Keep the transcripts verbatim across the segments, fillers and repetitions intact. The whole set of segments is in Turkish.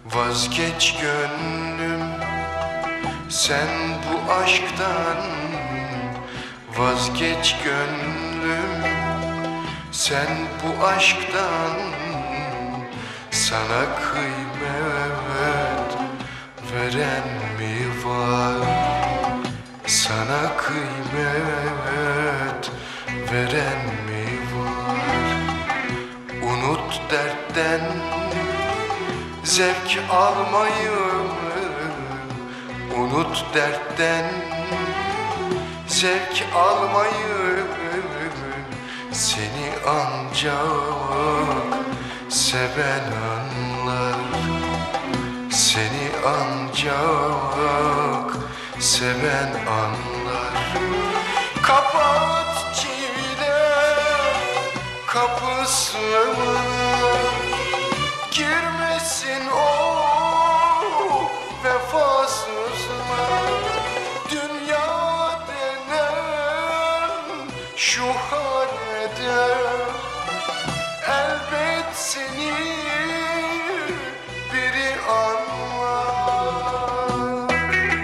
Vazgeç gönlüm sen bu aşktan, vazgeç gönlüm sen bu aşktan. Sana kıymet veren mi var? Sana kıymet veren mi var? Unut dertten zevk almayı, unut dertten zevk almayı. Seni ancak seven anlar, seni ancak seven anlar. Kapat çile kapısını, girmesin o vefasızlar. Dünya denen şu halde elbet seni biri anlar.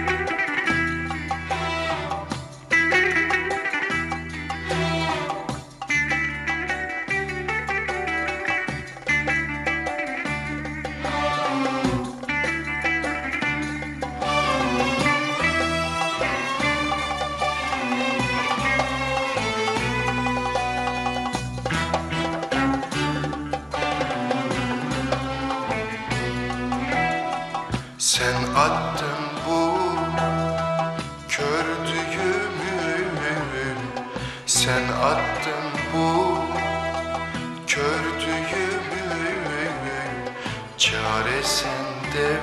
Sen attın bu kör düğümü, sen attın bu kör düğümü. Çare sende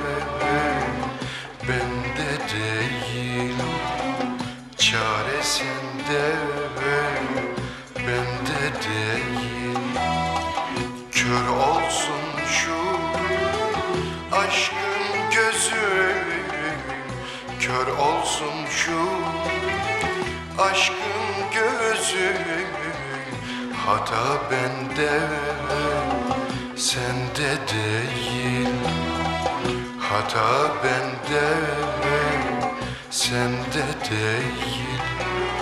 bende değil, çare sende bende değil. Kör olsun şu aşkın gözü, kör olsun şu aşkın gözü. Hata bende sende değil, hata bende sende değil.